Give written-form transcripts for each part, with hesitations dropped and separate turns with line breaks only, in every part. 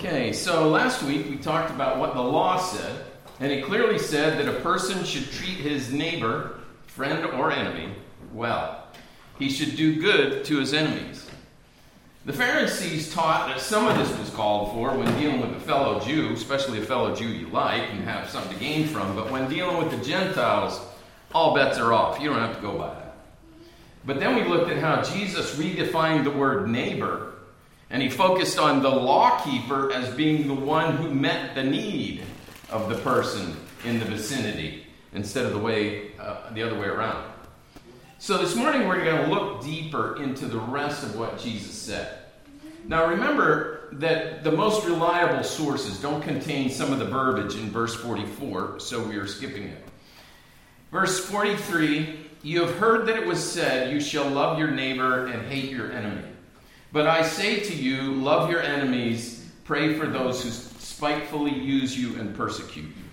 Okay, so last week we talked about what the law said, and it clearly said that a person should treat his neighbor, friend or enemy, well. He should do good to his enemies. The Pharisees taught that some of this was called for when dealing with a fellow Jew, especially a fellow Jew you like and have something to gain from, but when dealing with the Gentiles, all bets are off. You don't have to go by that. But then we looked at how Jesus redefined the word neighbor, and he focused on the lawkeeper as being the one who met the need of the person in the vicinity instead of the other way around. So this morning we're going to look deeper into the rest of what Jesus said. Now remember that the most reliable sources don't contain some of the verbiage in verse 44, so we are skipping it. Verse 43, you have heard that it was said, you shall love your neighbor and hate your enemy. But I say to you, love your enemies, pray for those who spitefully use you and persecute you.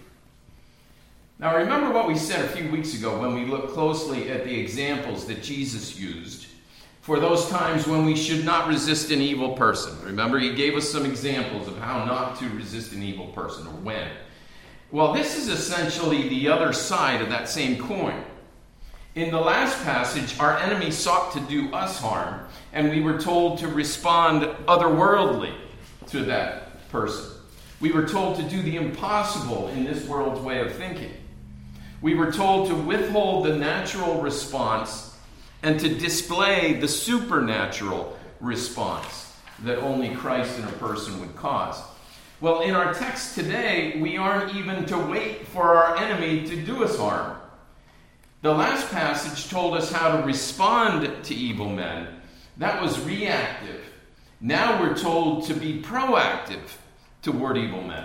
Now remember what we said a few weeks ago when we looked closely at the examples that Jesus used for those times when we should not resist an evil person. Remember, he gave us some examples of how not to resist an evil person or when. Well, this is essentially the other side of that same coin. In the last passage, our enemy sought to do us harm, and we were told to respond otherworldly to that person. We were told to do the impossible in this world's way of thinking. We were told to withhold the natural response and to display the supernatural response that only Christ in a person would cause. Well, in our text today, we aren't even to wait for our enemy to do us harm. The last passage told us how to respond to evil men. That was reactive. Now we're told to be proactive toward evil men.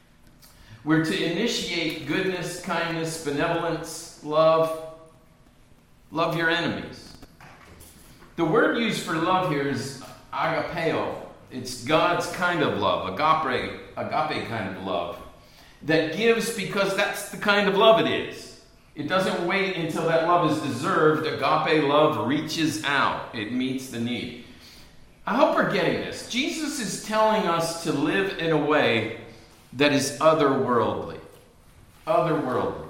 We're to initiate goodness, kindness, benevolence, love. Love your enemies. The word used for love here is agapeo. It's God's kind of love, agape kind of love, that gives because that's the kind of love it is. It doesn't wait until that love is deserved. Agape love reaches out. It meets the need. I hope we're getting this. Jesus is telling us to live in a way that is otherworldly. Otherworldly.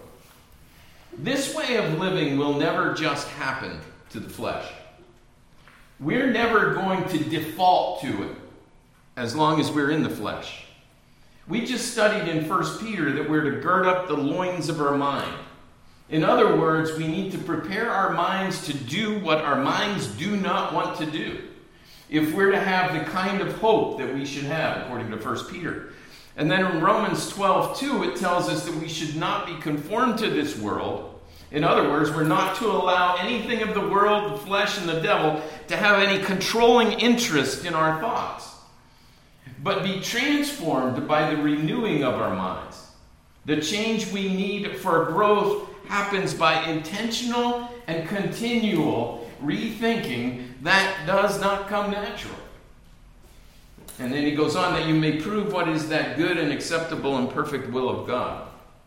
This way of living will never just happen to the flesh. We're never going to default to it as long as we're in the flesh. We just studied in 1 Peter that we're to gird up the loins of our mind. In other words, we need to prepare our minds to do what our minds do not want to do, if we're to have the kind of hope that we should have, according to 1 Peter. And then in Romans 12:2, it tells us that we should not be conformed to this world. In other words, we're not to allow anything of the world, the flesh, and the devil to have any controlling interest in our thoughts, but be transformed by the renewing of our minds. The change we need for growth happens by intentional and continual rethinking that does not come natural. And then he goes on that you may prove what is that good and acceptable and perfect will of God.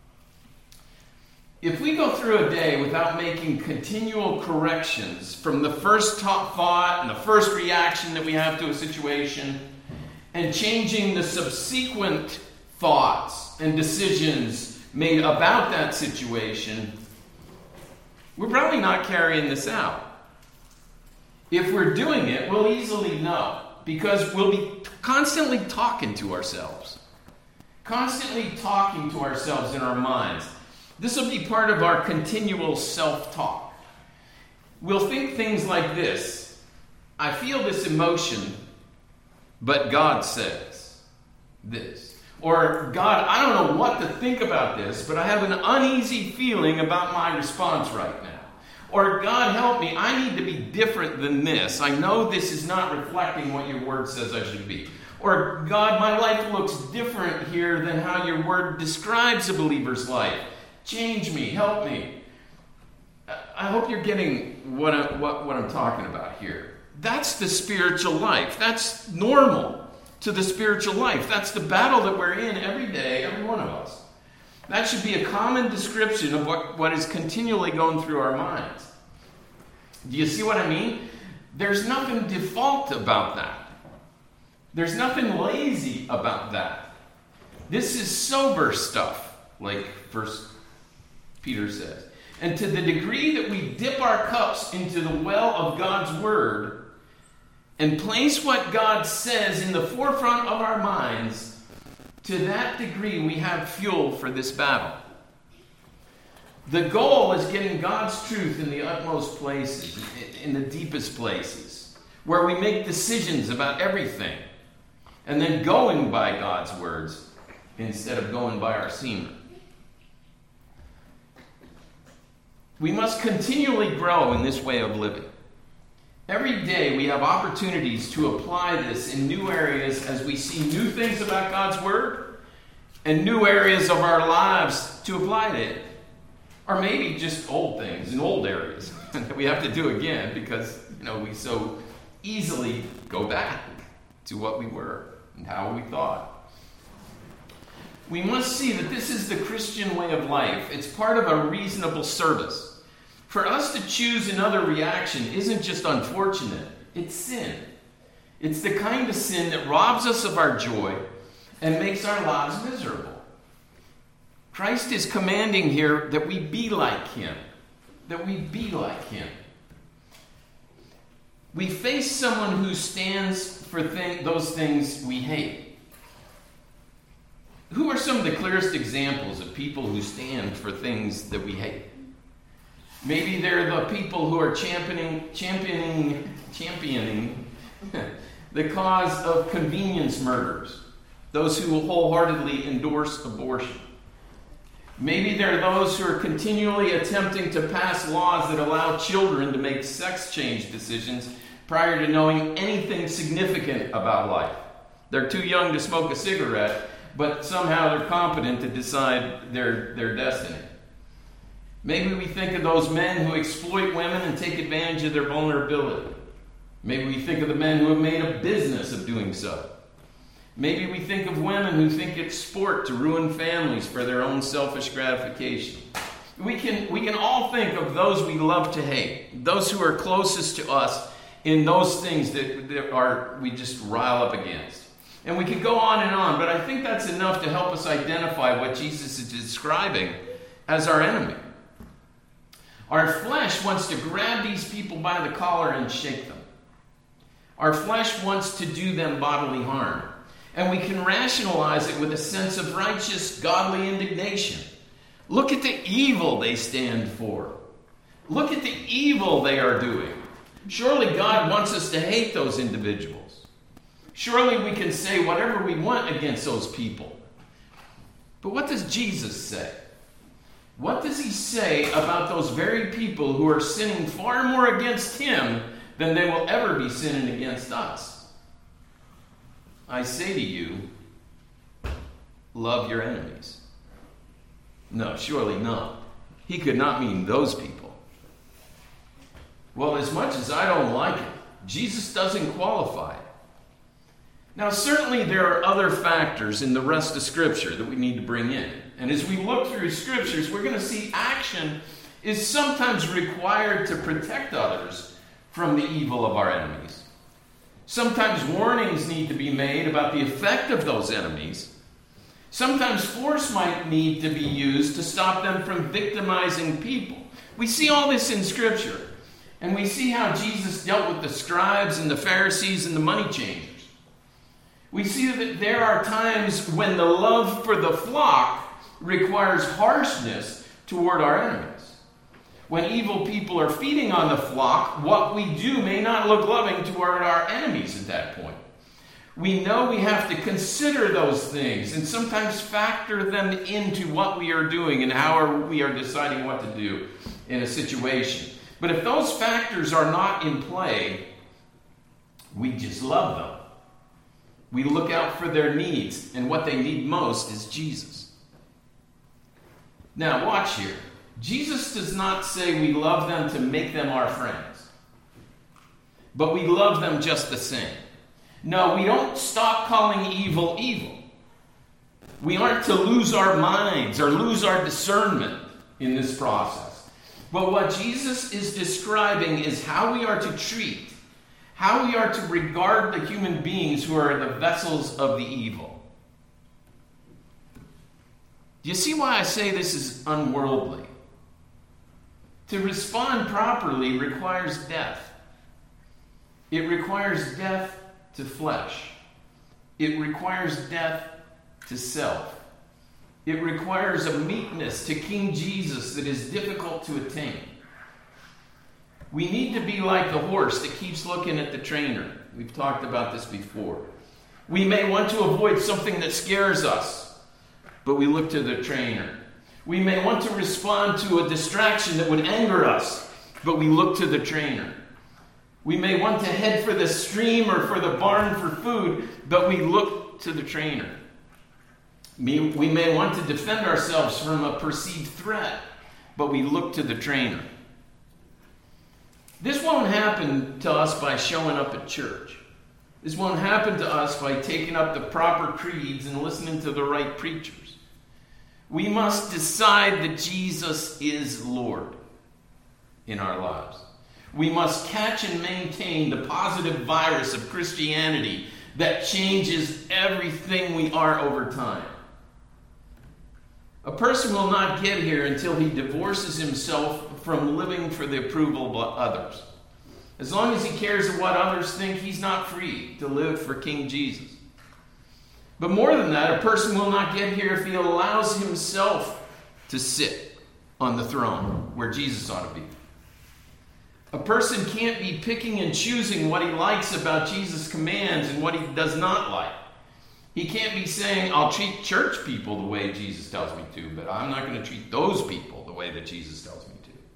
If we go through a day without making continual corrections from the first thought and the first reaction that we have to a situation and changing the subsequent thoughts and decisions made about that situation, we're probably not carrying this out. If we're doing it, we'll easily know, because we'll be constantly talking to ourselves. Constantly talking to ourselves in our minds. This will be part of our continual self-talk. We'll think things like this: I feel this emotion, but God says this. Or, God, I don't know what to think about this, but I have an uneasy feeling about my response right now. Or, God, help me, I need to be different than this. I know this is not reflecting what your word says I should be. Or, God, my life looks different here than how your word describes a believer's life. Change me, help me. I hope you're getting what I'm talking about here. That's the spiritual life. That's normal to the spiritual life. That's the battle that we're in every day, every one of us. That should be a common description of what is continually going through our minds. Do you see what I mean? There's nothing default about that. There's nothing lazy about that. This is sober stuff, like 1 Peter says. And to the degree that we dip our cups into the well of God's Word and place what God says in the forefront of our minds, to that degree we have fuel for this battle. The goal is getting God's truth in the utmost places, in the deepest places, where we make decisions about everything, and then going by God's words instead of going by our semen. We must continually grow in this way of living. Every day we have opportunities to apply this in new areas as we see new things about God's Word and new areas of our lives to apply to it. Or maybe just old things in old areas that we have to do again because, we so easily go back to what we were and how we thought. We must see that this is the Christian way of life. It's part of a reasonable service. For us to choose another reaction isn't just unfortunate, it's sin. It's the kind of sin that robs us of our joy and makes our lives miserable. Christ is commanding here that we be like Him. That we be like Him. We face someone who stands for those things we hate. Who are some of the clearest examples of people who stand for things that we hate? Maybe they're the people who are championing the cause of convenience murders. Those who wholeheartedly endorse abortion. Maybe there are those who are continually attempting to pass laws that allow children to make sex change decisions prior to knowing anything significant about life. They're too young to smoke a cigarette, but somehow they're competent to decide their destiny. Maybe we think of those men who exploit women and take advantage of their vulnerability. Maybe we think of the men who have made a business of doing so. Maybe we think of women who think it's sport to ruin families for their own selfish gratification. We can all think of those we love to hate, those who are closest to us in those things that we just rile up against. And we could go on, but I think that's enough to help us identify what Jesus is describing as our enemy. Our flesh wants to grab these people by the collar and shake them. Our flesh wants to do them bodily harm. And we can rationalize it with a sense of righteous, godly indignation. Look at the evil they stand for. Look at the evil they are doing. Surely God wants us to hate those individuals. Surely we can say whatever we want against those people. But what does Jesus say? What does He say about those very people who are sinning far more against Him than they will ever be sinning against us? I say to you, love your enemies. No, surely not. He could not mean those people. Well, as much as I don't like it, Jesus doesn't qualify it. Now, certainly there are other factors in the rest of Scripture that we need to bring in. And as we look through Scriptures, we're going to see action is sometimes required to protect others from the evil of our enemies. Sometimes warnings need to be made about the effect of those enemies. Sometimes force might need to be used to stop them from victimizing people. We see all this in Scripture. And we see how Jesus dealt with the scribes and the Pharisees and the money changers. We see that there are times when the love for the flock requires harshness toward our enemies. When evil people are feeding on the flock, what we do may not look loving toward our enemies at that point. We know we have to consider those things and sometimes factor them into what we are doing and how we are deciding what to do in a situation. But if those factors are not in play, we just love them. We look out for their needs, and what they need most is Jesus. Now, watch here. Jesus does not say we love them to make them our friends, but we love them just the same. No, we don't stop calling evil evil. We aren't to lose our minds or lose our discernment in this process. But what Jesus is describing is how we are to treat how we are to regard the human beings who are the vessels of the evil. Do you see why I say this is unworldly? To respond properly requires death. It requires death to flesh. It requires death to self. It requires a meekness to King Jesus that is difficult to attain. We need to be like the horse that keeps looking at the trainer. We've talked about this before. We may want to avoid something that scares us, but we look to the trainer. We may want to respond to a distraction that would anger us, but we look to the trainer. We may want to head for the stream or for the barn for food, but we look to the trainer. We may want to defend ourselves from a perceived threat, but we look to the trainer. This won't happen to us by showing up at church. This won't happen to us by taking up the proper creeds and listening to the right preachers. We must decide that Jesus is Lord in our lives. We must catch and maintain the positive virus of Christianity that changes everything we are over time. A person will not get here until he divorces himself from living for the approval of others. As long as he cares what others think, he's not free to live for King Jesus. But more than that, a person will not get here if he allows himself to sit on the throne where Jesus ought to be. A person can't be picking and choosing what he likes about Jesus' commands and what he does not like. He can't be saying, I'll treat church people the way Jesus tells me to, but I'm not going to treat those people the way that Jesus tells me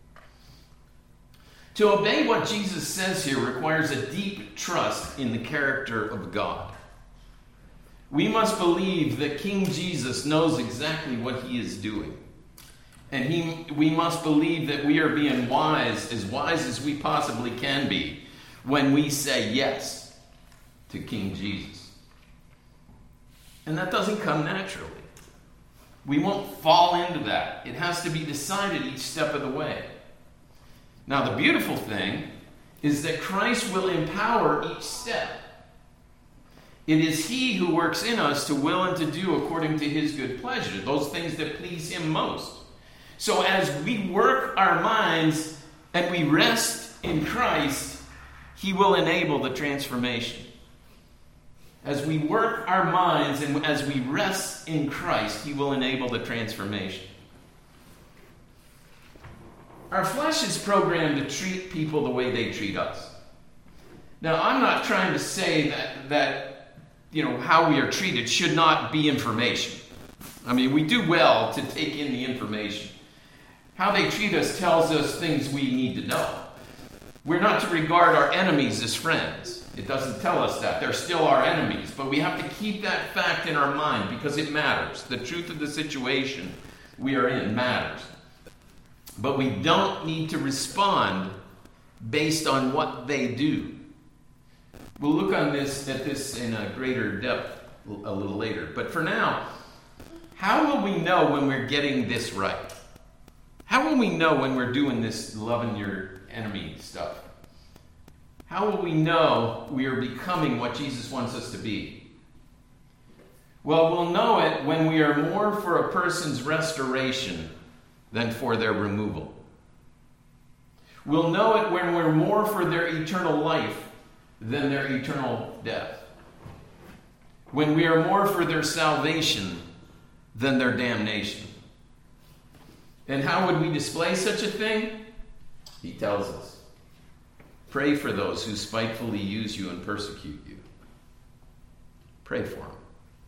to. To obey what Jesus says here requires a deep trust in the character of God. We must believe that King Jesus knows exactly what he is doing. And we must believe that we are being wise as we possibly can be, when we say yes to King Jesus. And that doesn't come naturally. We won't fall into that. It has to be decided each step of the way. Now, the beautiful thing is that Christ will empower each step. It is he who works in us to will and to do according to his good pleasure, those things that please him most. So as we work our minds and we rest in Christ, he will enable the transformation. As we work our minds and as we rest in Christ, he will enable the transformation. Our flesh is programmed to treat people the way they treat us. Now, I'm not trying to say that how we are treated should not be information. I mean, we do well to take in the information. How they treat us tells us things we need to know. We're not to regard our enemies as friends. It doesn't tell us that. They're still our enemies. But we have to keep that fact in our mind because it matters. The truth of the situation we are in matters. But we don't need to respond based on what they do. We'll look at this in a greater depth a little later. But for now, how will we know when we're getting this right? How will we know when we're doing this loving your enemy stuff? How will we know we are becoming what Jesus wants us to be? Well, we'll know it when we are more for a person's restoration than for their removal. We'll know it when we're more for their eternal life than their eternal death. When we are more for their salvation than their damnation. And how would we display such a thing? He tells us. Pray for those who spitefully use you and persecute you. Pray for them.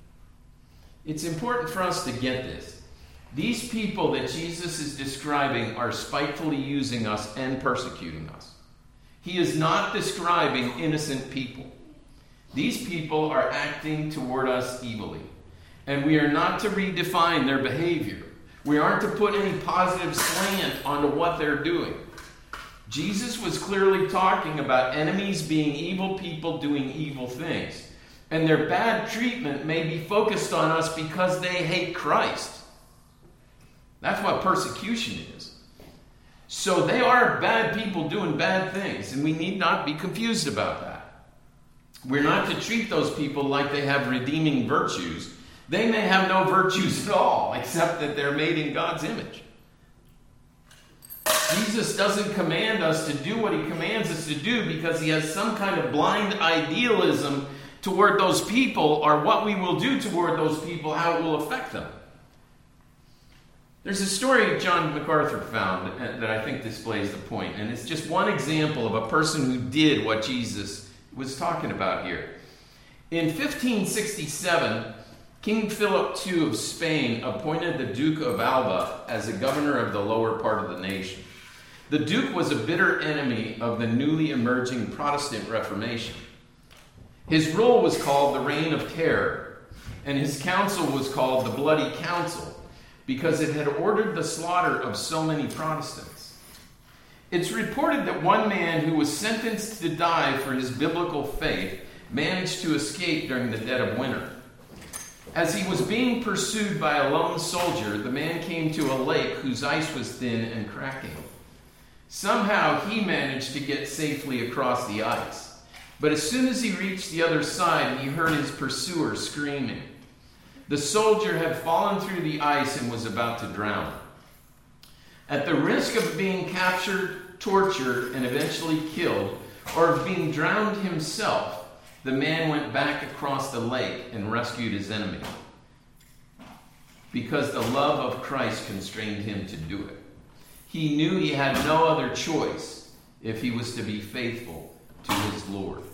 It's important for us to get this. These people that Jesus is describing are spitefully using us and persecuting us. He is not describing innocent people. These people are acting toward us evilly. And we are not to redefine their behavior. We aren't to put any positive slant onto what they're doing. Jesus was clearly talking about enemies being evil people doing evil things. And their bad treatment may be focused on us because they hate Christ. That's what persecution is. So they are bad people doing bad things, and we need not be confused about that. We're not to treat those people like they have redeeming virtues. They may have no virtues at all, except that they're made in God's image. Jesus doesn't command us to do what he commands us to do because he has some kind of blind idealism toward those people, or what we will do toward those people, how it will affect them. There's a story John MacArthur found that I think displays the point, and it's just one example of a person who did what Jesus was talking about here. In 1567, King Philip II of Spain appointed the Duke of Alba as a governor of the lower part of the nation. The Duke was a bitter enemy of the newly emerging Protestant Reformation. His rule was called the Reign of Terror, and his council was called the Bloody Council, because it had ordered the slaughter of so many Protestants. It's reported that one man who was sentenced to die for his biblical faith managed to escape during the dead of winter. As he was being pursued by a lone soldier, the man came to a lake whose ice was thin and cracking. Somehow he managed to get safely across the ice. But as soon as he reached the other side, he heard his pursuer screaming. The soldier had fallen through the ice and was about to drown. At the risk of being captured, tortured, and eventually killed, or of being drowned himself, the man went back across the lake and rescued his enemy, because the love of Christ constrained him to do it. He knew he had no other choice if he was to be faithful to his Lord.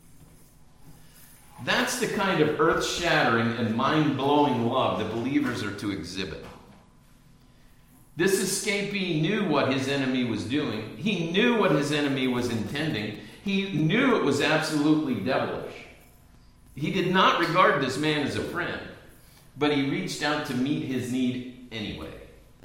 That's the kind of earth-shattering and mind-blowing love that believers are to exhibit. This escapee knew what his enemy was doing. He knew what his enemy was intending. He knew it was absolutely devilish. He did not regard this man as a friend, but he reached out to meet his need anyway.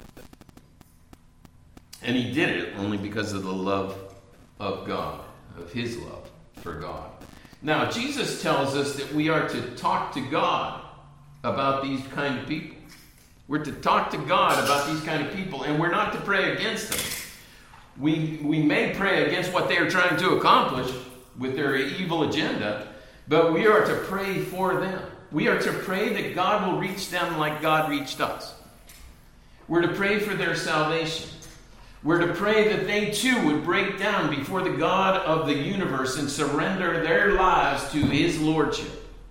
And he did it only because of the love of God, of his love for God. Now, Jesus tells us that we are to talk to God about these kind of people. We're to talk to God about these kind of people, and we're not to pray against them. We may pray against what they are trying to accomplish with their evil agenda, but we are to pray for them. We are to pray that God will reach them like God reached us. We're to pray for their salvation. We're to pray that they too would break down before the God of the universe and surrender their lives to his lordship.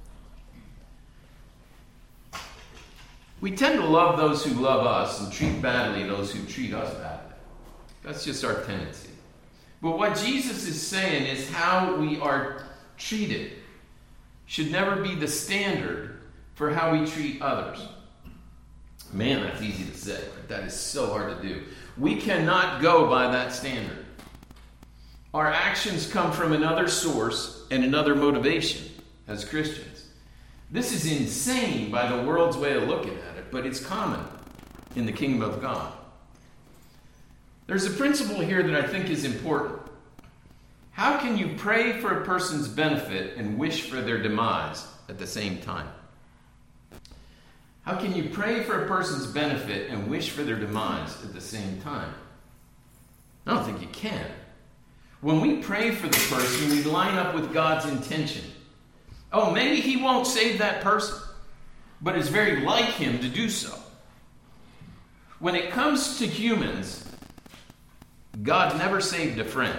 We tend to love those who love us and treat badly those who treat us badly. That's just our tendency. But what Jesus is saying is how we are treated should never be the standard for how we treat others. Man, that's easy to say, but that is so hard to do. We cannot go by that standard. Our actions come from another source and another motivation as Christians. This is insane by the world's way of looking at it, but it's common in the kingdom of God. There's a principle here that I think is important. How can you pray for a person's benefit and wish for their demise at the same time? How can you pray for a person's benefit and wish for their demise at the same time? I don't think you can. When we pray for the person, we line up with God's intention. Oh, maybe he won't save that person, but it's very like him to do so. When it comes to humans, God never saved a friend.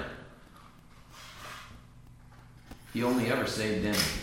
He only ever saved enemies.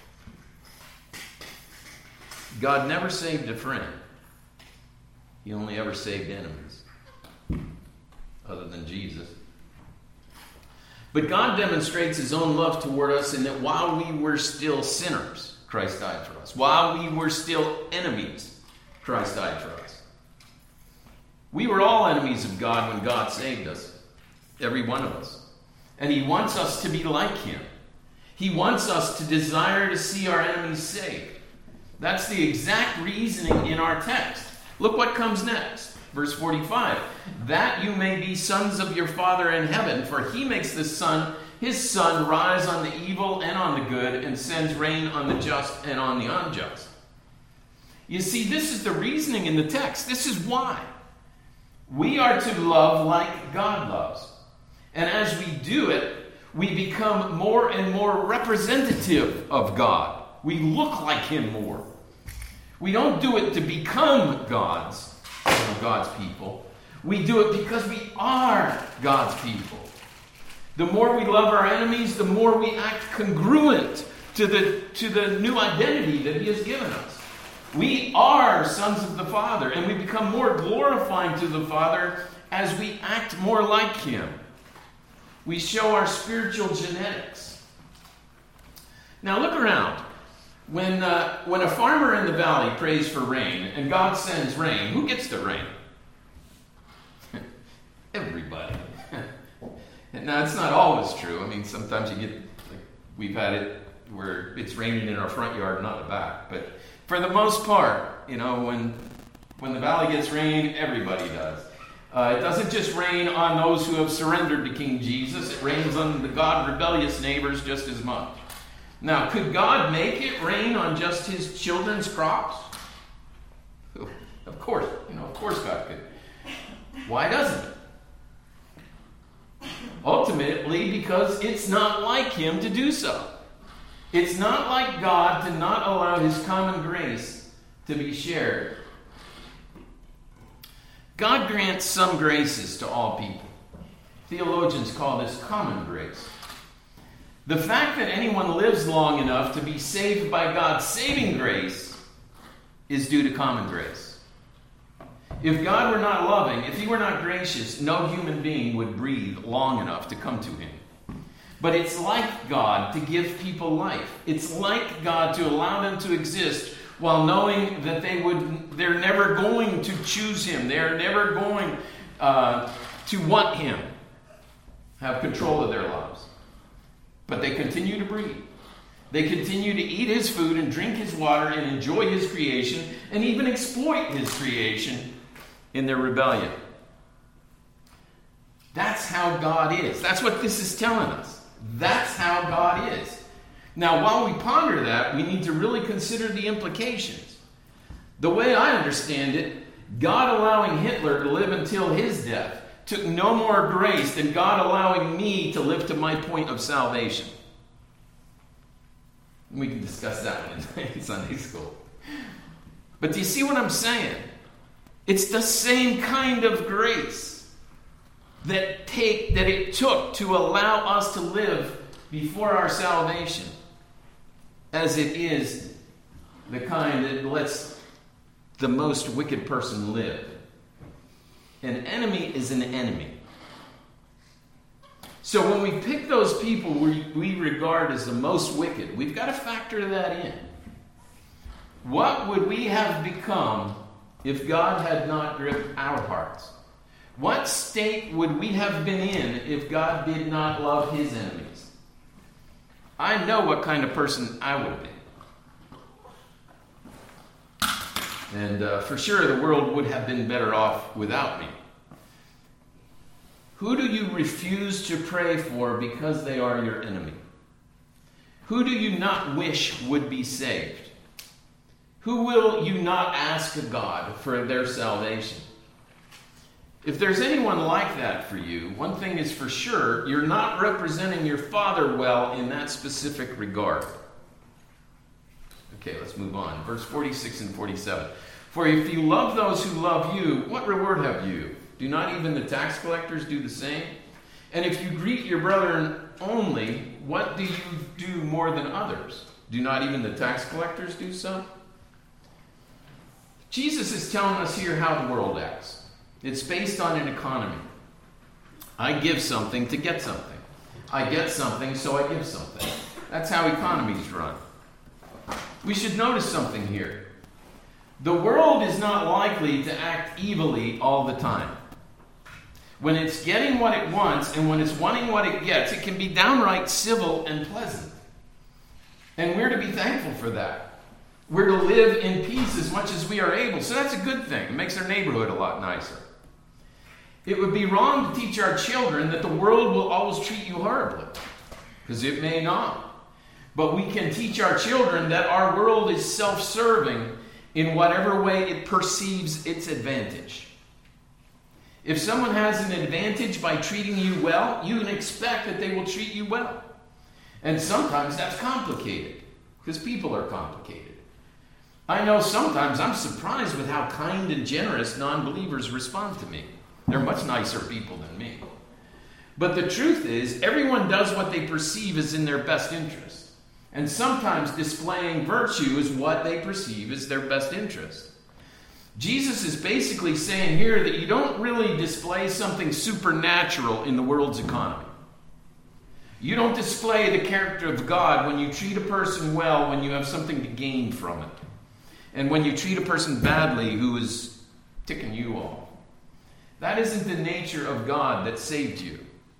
God never saved a friend. He only ever saved enemies, other than Jesus. But God demonstrates his own love toward us in that while we were still sinners, Christ died for us. While we were still enemies, Christ died for us. We were all enemies of God when God saved us, every one of us. And he wants us to be like him. He wants us to desire to see our enemies saved. That's the exact reasoning in our text. Look what comes next. Verse 45. That you may be sons of your Father in heaven, for he makes his sun rise on the evil and on the good, and sends rain on the just and on the unjust. You see, this is the reasoning in the text. This is why. We are to love like God loves. And as we do it, we become more and more representative of God. We look like Him more. We don't do it to become God's people. We do it because we are God's people. The more we love our enemies, the more we act congruent to the new identity that He has given us. We are sons of the Father, and we become more glorifying to the Father as we act more like Him. We show our spiritual genetics. Now look around. When a farmer in the valley prays for rain, and God sends rain, who gets the rain? Everybody. Now, it's not always true. I mean, sometimes you get, like, we've had it where it's raining in our front yard, not the back. But for the most part, when the valley gets rain, everybody does. It doesn't just rain on those who have surrendered to King Jesus. It rains on the God-rebellious neighbors just as much. Now, could God make it rain on just His children's crops? Of course. Of course God could. Why doesn't it? Ultimately, because it's not like Him to do so. It's not like God to not allow His common grace to be shared. God grants some graces to all people. Theologians call this common grace. The fact that anyone lives long enough to be saved by God's saving grace is due to common grace. If God were not loving, if He were not gracious, no human being would breathe long enough to come to Him. But it's like God to give people life. It's like God to allow them to exist while knowing that they're never going to choose Him. They're never going to want Him, have control of their lives. But they continue to breathe. They continue to eat His food and drink His water and enjoy His creation and even exploit His creation in their rebellion. That's how God is. That's what this is telling us. That's how God is. Now, while we ponder that, we need to really consider the implications. The way I understand it, God allowing Hitler to live until his death took no more grace than God allowing me to live to my point of salvation. We can discuss that one in Sunday school. But do you see what I'm saying? It's the same kind of grace that it took to allow us to live before our salvation, as it is the kind that lets the most wicked person live. An enemy is an enemy. So when we pick those people we regard as the most wicked, we've got to factor that in. What would we have become if God had not gripped our hearts? What state would we have been in if God did not love His enemies? I know what kind of person I would be. And for sure, the world would have been better off without me. Who do you refuse to pray for because they are your enemy? Who do you not wish would be saved? Who will you not ask God for their salvation? If there's anyone like that for you, one thing is for sure, you're not representing your Father well in that specific regard. Okay, let's move on. Verse 46 and 47. For if you love those who love you, what reward have you? Do not even the tax collectors do the same? And if you greet your brethren only, what do you do more than others? Do not even the tax collectors do so? Jesus is telling us here how the world acts. It's based on an economy. I give something to get something. I get something, so I give something. That's how economies run. We should notice something here. The world is not likely to act evilly all the time. When it's getting what it wants and when it's wanting what it gets, it can be downright civil and pleasant. And we're to be thankful for that. We're to live in peace as much as we are able. So that's a good thing. It makes our neighborhood a lot nicer. It would be wrong to teach our children that the world will always treat you horribly, because it may not. But we can teach our children that our world is self-serving in whatever way it perceives its advantage. If someone has an advantage by treating you well, you can expect that they will treat you well. And sometimes that's complicated, because people are complicated. I know sometimes I'm surprised with how kind and generous non-believers respond to me. They're much nicer people than me. But the truth is, everyone does what they perceive is in their best interest. And sometimes displaying virtue is what they perceive as their best interest. Jesus is basically saying here that you don't really display something supernatural in the world's economy. You don't display the character of God when you treat a person well, when you have something to gain from it. And when you treat a person badly who is ticking you off. That isn't the nature of God that saved you.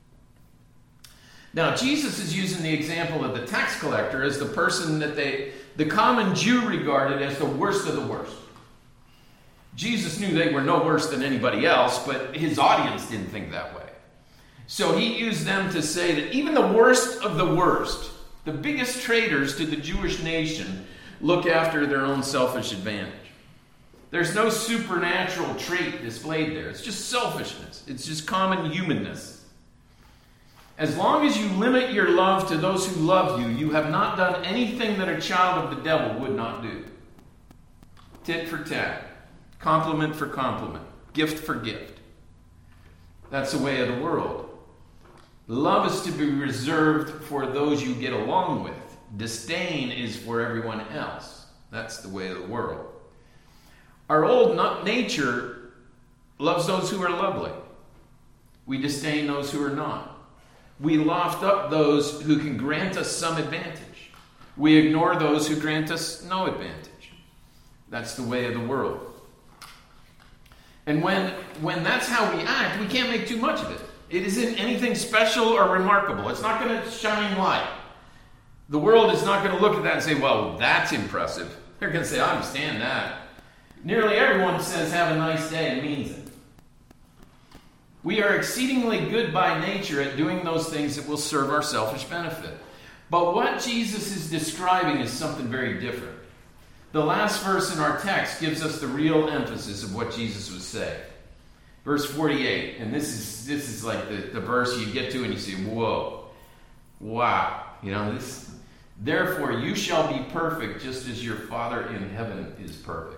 Now, Jesus is using the example of the tax collector as the person that the common Jew regarded as the worst of the worst. Jesus knew they were no worse than anybody else, but his audience didn't think that way. So he used them to say that even the worst of the worst, the biggest traitors to the Jewish nation, look after their own selfish advantage. There's no supernatural trait displayed there. It's just selfishness. It's just common humanness. As long as you limit your love to those who love you, you have not done anything that a child of the devil would not do. Tit for tat. Compliment for compliment. Gift for gift. That's the way of the world. Love is to be reserved for those you get along with. Disdain is for everyone else. That's the way of the world. Our old nature loves those who are lovely. We disdain those who are not. We loft up those who can grant us some advantage. We ignore those who grant us no advantage. That's the way of the world. And when that's how we act, we can't make too much of it. It isn't anything special or remarkable. It's not going to shine light. The world is not going to look at that and say, well, that's impressive. They're going to say, I understand that. Nearly everyone says, have a nice day, and means it. We are exceedingly good by nature at doing those things that will serve our selfish benefit. But what Jesus is describing is something very different. The last verse in our text gives us the real emphasis of what Jesus was saying. Verse 48, and this is like the verse you get to and you say, whoa, wow. You know, this. Therefore you shall be perfect just as your Father in heaven is perfect.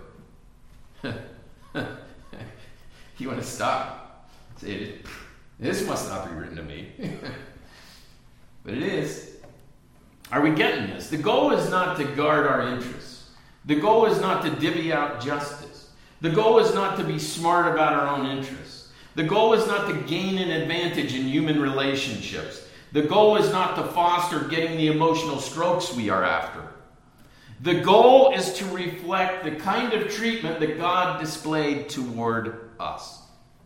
You want to stop? Say, this must not be written to me. But it is. Are we getting this? The goal is not to guard our interests. The goal is not to divvy out justice. The goal is not to be smart about our own interests. The goal is not to gain an advantage in human relationships. The goal is not to foster getting the emotional strokes we are after. The goal is to reflect the kind of treatment that God displayed toward us.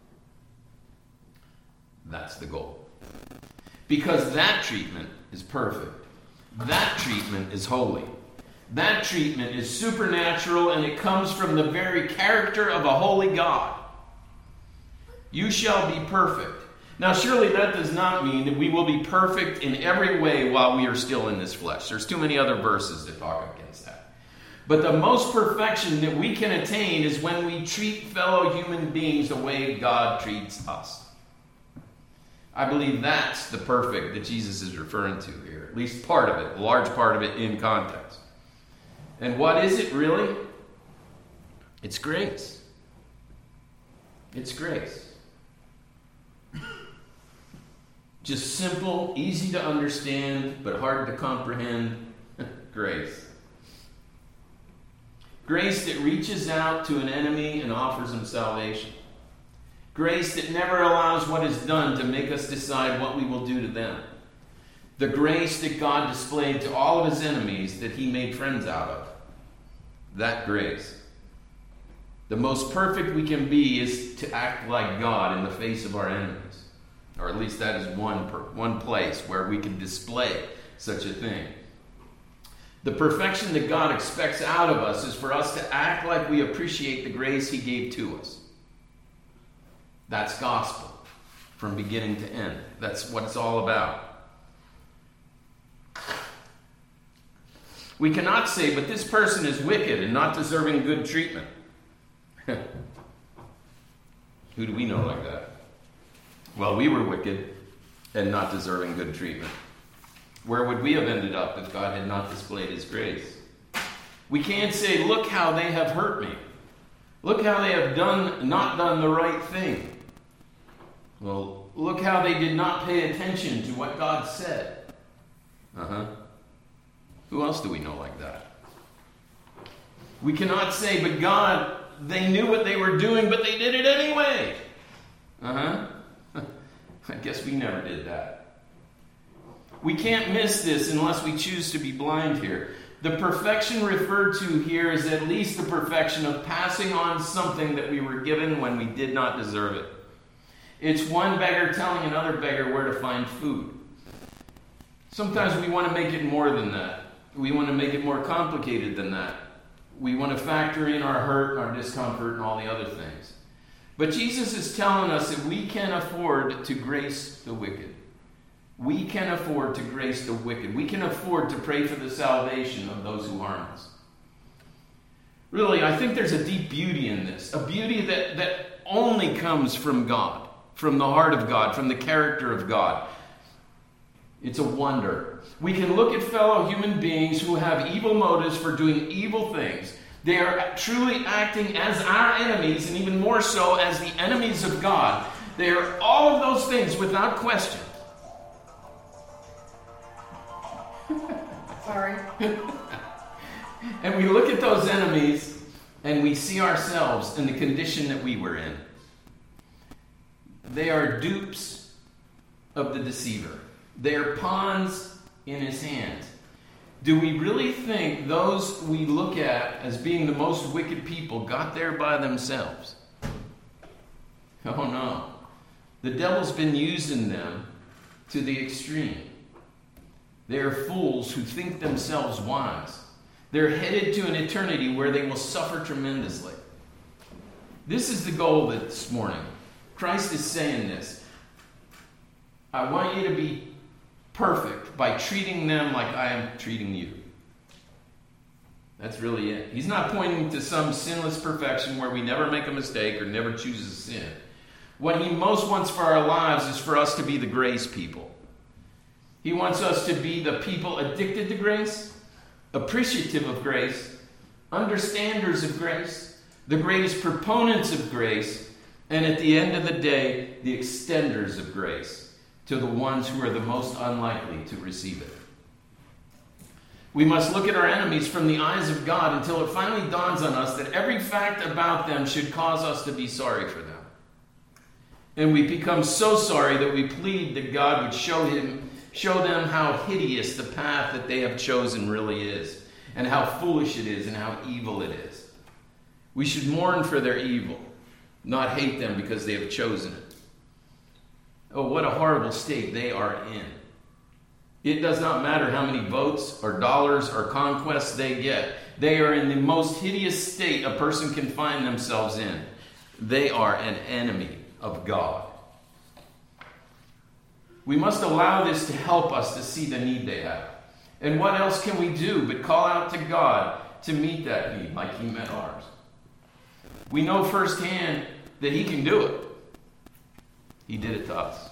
That's the goal. Because that treatment is perfect. That treatment is holy. That treatment is supernatural, and it comes from the very character of a holy God. You shall be perfect. Now, surely that does not mean that we will be perfect in every way while we are still in this flesh. There's too many other verses that talk against that. But the most perfection that we can attain is when we treat fellow human beings the way God treats us. I believe that's the perfect that Jesus is referring to here. At least part of it, a large part of it in context. And what is it really? It's grace. It's grace. Just simple, easy to understand, but hard to comprehend grace. Grace that reaches out to an enemy and offers him salvation. Grace that never allows what is done to make us decide what we will do to them. The grace that God displayed to all of his enemies that he made friends out of. That grace. The most perfect we can be is to act like God in the face of our enemies. Or at least that is one place where we can display such a thing. The perfection that God expects out of us is for us to act like we appreciate the grace he gave to us. That's gospel from beginning to end. That's what it's all about. We cannot say, but this person is wicked and not deserving good treatment. Who do we know like that? Well, we were wicked and not deserving good treatment. Where would we have ended up if God had not displayed his grace? We can't say, look how they have hurt me. Look how they have not done the right thing. Well, look how they did not pay attention to what God said. Who else do we know like that? We cannot say, but God, they knew what they were doing, but they did it anyway. I guess we never did that. We can't miss this unless we choose to be blind here. The perfection referred to here is at least the perfection of passing on something that we were given when we did not deserve it. It's one beggar telling another beggar where to find food. Sometimes we want to make it more than that. We want to make it more complicated than that. We want to factor in our hurt, our discomfort, and all the other things. But Jesus is telling us that we can afford to grace the wicked. We can afford to grace the wicked. We can afford to pray for the salvation of those who harm us. Really, I think there's a deep beauty in this. A beauty that only comes from God, from the heart of God, from the character of God. It's a wonder. We can look at fellow human beings who have evil motives for doing evil things. They are truly acting as our enemies, and even more so as the enemies of God. They are all of those things without question.
Sorry.
And we look at those enemies and we see ourselves in the condition that we were in. They are dupes of the deceiver. They are pawns in his hands. Do we really think those we look at as being the most wicked people got there by themselves? Oh no. The devil's been using them to the extreme. They are fools who think themselves wise. They're headed to an eternity where they will suffer tremendously. This is the goal this morning. Christ is saying this. I want you to be perfect by treating them like I am treating you. That's really it. He's not pointing to some sinless perfection where we never make a mistake or never choose a sin. What he most wants for our lives is for us to be the grace people. He wants us to be the people addicted to grace, appreciative of grace, understanders of grace, the greatest proponents of grace, and at the end of the day, the extenders of grace to the ones who are the most unlikely to receive it. We must look at our enemies from the eyes of God until it finally dawns on us that every fact about them should cause us to be sorry for them. And we become so sorry that we plead that God would show them how hideous the path that they have chosen really is, and how foolish it is, and how evil it is. We should mourn for their evil, not hate them because they have chosen it. Oh, what a horrible state they are in. It does not matter how many votes or dollars or conquests they get. They are in the most hideous state a person can find themselves in. They are an enemy of God. We must allow this to help us to see the need they have. And what else can we do but call out to God to meet that need like he met ours? We know firsthand that he can do it. He did it to us.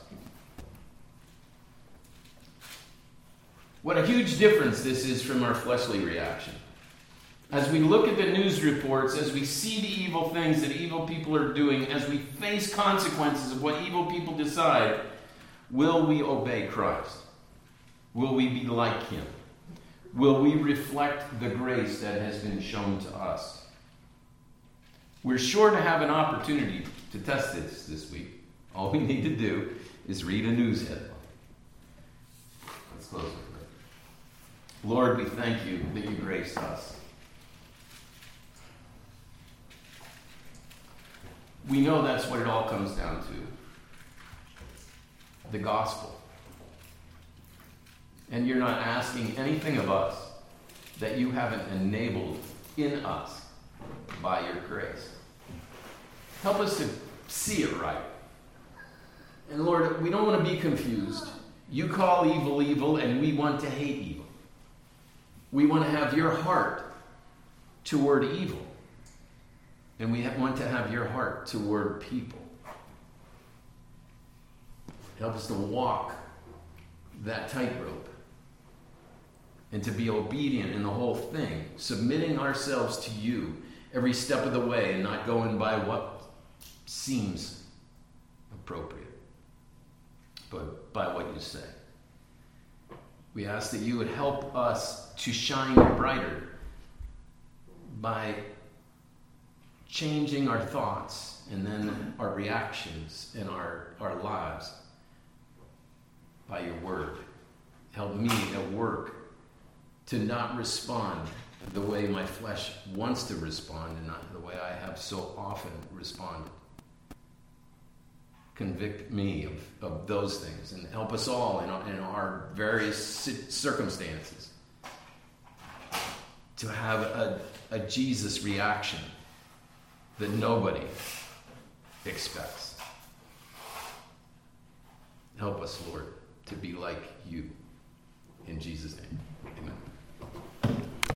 What a huge difference this is from our fleshly reaction. As we look at the news reports, as we see the evil things that evil people are doing, as we face consequences of what evil people decide, will we obey Christ? Will we be like him? Will we reflect the grace that has been shown to us? We're sure to have an opportunity to test this week. All we need to do is read a news headline. Let's close with prayer. Lord, we thank you that you graced us. We know that's what it all comes down to. The gospel. And you're not asking anything of us that you haven't enabled in us by your grace. Help us to see it right. And Lord, we don't want to be confused. You call evil evil, and we want to hate evil. We want to have your heart toward evil. And we want to have your heart toward people. Help us to walk that tightrope and to be obedient in the whole thing, submitting ourselves to you every step of the way and not going by what seems appropriate, but by what you say. We ask that you would help us to shine brighter by changing our thoughts and then our reactions in our lives by your word. Help me at work to not respond the way my flesh wants to respond and not the way I have so often responded. Convict me of those things and help us all in our various circumstances to have a Jesus reaction that nobody expects. Help us, Lord, to be like you. In Jesus' name.